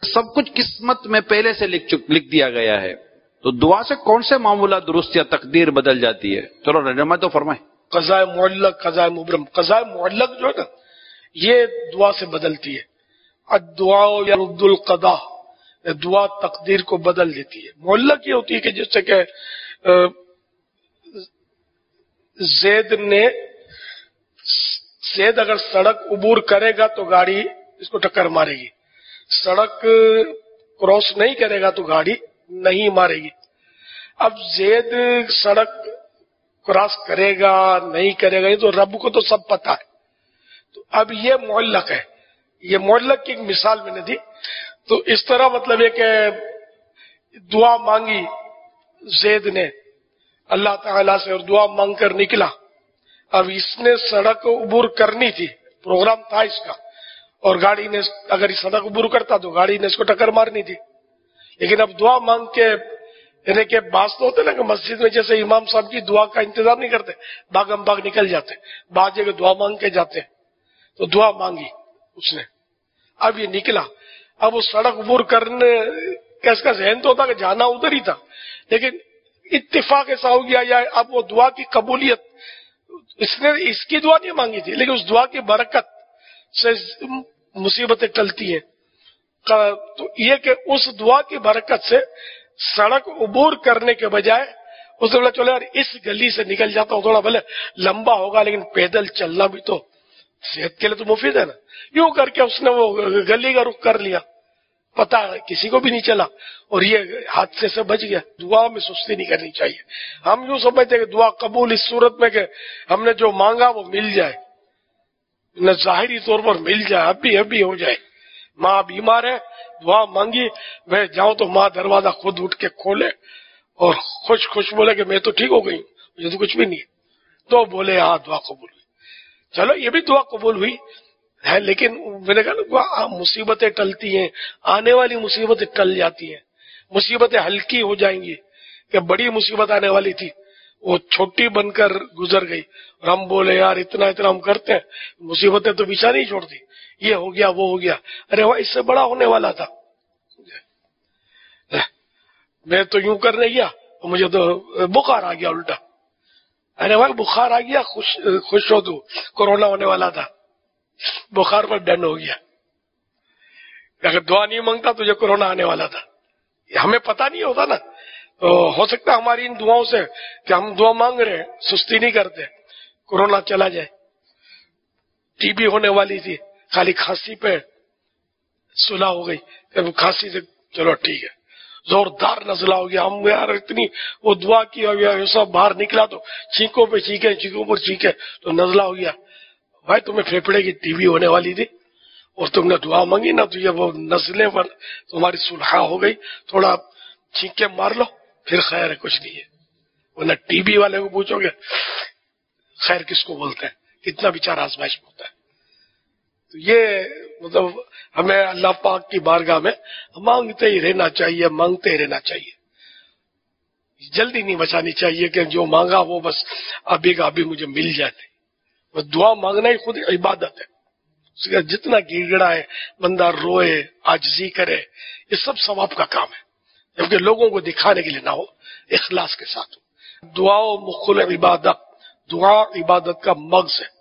سب کچھ قسمت میں پہلے سے لکھ دیا گیا ہے، تو دعا سے کون سے معاملات درست یا تقدیر بدل جاتی ہے؟ چلو رجمہ تو فرمائیں۔ قضاء معلق، قضاء مبرم۔ قضاء معلق جو ہے نا یہ دعا سے بدلتی ہے۔ الدعاء یرد القضاء، دعا تقدیر کو بدل دیتی ہے۔ معلق یہ ہوتی ہے کہ جس سے کہ زید اگر سڑک عبور کرے گا تو گاڑی اس کو ٹکر مارے گی، سڑک کراس نہیں کرے گا تو گاڑی نہیں مارے گی۔ اب زید سڑک کراس کرے گا نہیں کرے گا یہ تو رب کو تو سب پتا ہے، تو اب یہ معلق ہے۔ یہ معلق کی ایک مثال میں نے دی۔ تو اس طرح مطلب ہے کہ دعا مانگی زید نے اللہ تعالیٰ سے اور دعا مانگ کر نکلا، اب اس نے سڑک عبور کرنی تھی، پروگرام تھا اس کا، اور گاڑی نے اگر سڑک عبور کرتا تو گاڑی نے اس کو ٹکر مارنی تھی، لیکن اب دعا مانگ کے یعنی کہ بعض تو ہوتے نا کہ مسجد میں جیسے امام صاحب کی دعا کا انتظار نہیں کرتے، باغم باغ نکل جاتے، بعض جگہ دعا مانگ کے جاتے، تو دعا مانگی اس نے، اب یہ نکلا، اب وہ سڑک عبور کرنے کا اس کا ذہن تو ہوتا کہ جانا ادھر ہی تھا، لیکن اتفاق ایسا ہو گیا یا اب وہ دعا کی قبولیت، اس نے اس کی دعا نہیں مانگی تھی لیکن اس دعا کی برکت سے مصیبتیں ٹلتی ہیں، تو یہ کہ اس دعا کی برکت سے سڑک عبور کرنے کے بجائے اس نے بولا چلو یار اس گلی سے نکل جاتا ہوں، تھوڑا بھلے لمبا ہوگا لیکن پیدل چلنا بھی تو صحت کے لیے تو مفید ہے نا، یوں کر کے اس نے وہ گلی کا رخ کر لیا، پتا کسی کو بھی نہیں چلا اور یہ حادثے سے بچ گیا۔ دعا میں سستی نہیں کرنی چاہیے۔ ہم یوں سمجھتے ہیں کہ دعا قبول اس صورت میں کہ ہم نے جو مانگا وہ مل جائے، نہ ظاہری طور پر مل جائے، ابھی ہو جائے۔ ماں بیمار ہے، دعا مانگی، میں جاؤں تو ماں دروازہ خود اٹھ کے کھولے اور خوش بولے کہ میں تو ٹھیک ہو گئی، مجھے تو کچھ بھی نہیں ہے، تو بولے ہاں دعا قبول ہوئی۔ چلو یہ بھی دعا قبول ہوئی ہے، لیکن میں نے کہا مصیبتیں ٹلتی ہیں، آنے والی مصیبتیں ٹل جاتی ہیں، مصیبتیں ہلکی ہو جائیں گی، کہ بڑی مصیبت آنے والی تھی وہ چھوٹی بن کر گزر گئی، اور ہم بولے یار اتنا ہم کرتے ہیں، مصیبتیں تو پیچھا نہیں چھوڑتی، یہ ہو گیا وہ ہو گیا، ارے وہ اس سے بڑا ہونے والا تھا، میں تو یوں کرنے گیا مجھے تو بخار آ گیا الٹا، ارے بھائی بخار آ گیا، خوش ہو تو کورونا ہونے والا تھا، بخار پر ڈن ہو گیا، اگر دعا نہیں مانگتا تو یہ کورونا آنے والا تھا، ہمیں پتہ نہیں ہوتا نا، تو ہو سکتا ہماری ان دعاؤں سے کہ ہم دعا مانگ رہے ہیں سستی نہیں کرتے، کورونا چلا جائے، ٹی بی ہونے والی تھی، خالی کھانسی پہ صلح ہو گئی، کھانسی سے چلو ٹھیک ہے، زوردار نزلہ ہو گیا، ہم یار اتنی وہ دعا کی سب باہر نکلا تو چھینکوں پہ چھینکے تو نزلہ ہو گیا، بھائی تمہیں پھیپھڑے کی ٹی بی ہونے والی تھی اور تم نے دعا مانگی نا، تو یہ وہ نزلے پر تمہاری صلح ہو گئی، تھوڑا چھینکے مار لو پھر خیر ہے، کچھ نہیں ہے، ورنہ ٹی بی والے کو پوچھو گے خیر کس کو بولتے ہیں، کتنا بیچارہ آزمائش میں ہوتا ہے۔ تو یہ مطلب ہمیں اللہ پاک کی بارگاہ میں مانگتے ہی رہنا چاہیے، جلدی نہیں بچانی چاہیے کہ جو مانگا وہ بس ابھی کا ابھی مجھے مل جاتے، وہ دعا مانگنا ہی خود عبادت ہے، اس کا جتنا گڑ گڑا ہے، بندہ روئے، عاجزی کرے، یہ سب ثواب کا کام ہے، جبکہ لوگوں کو دکھانے کے لیے نہ ہو، اخلاص کے ساتھ ہو۔ دعا و مخل عبادت، دعا عبادت کا مغز ہے۔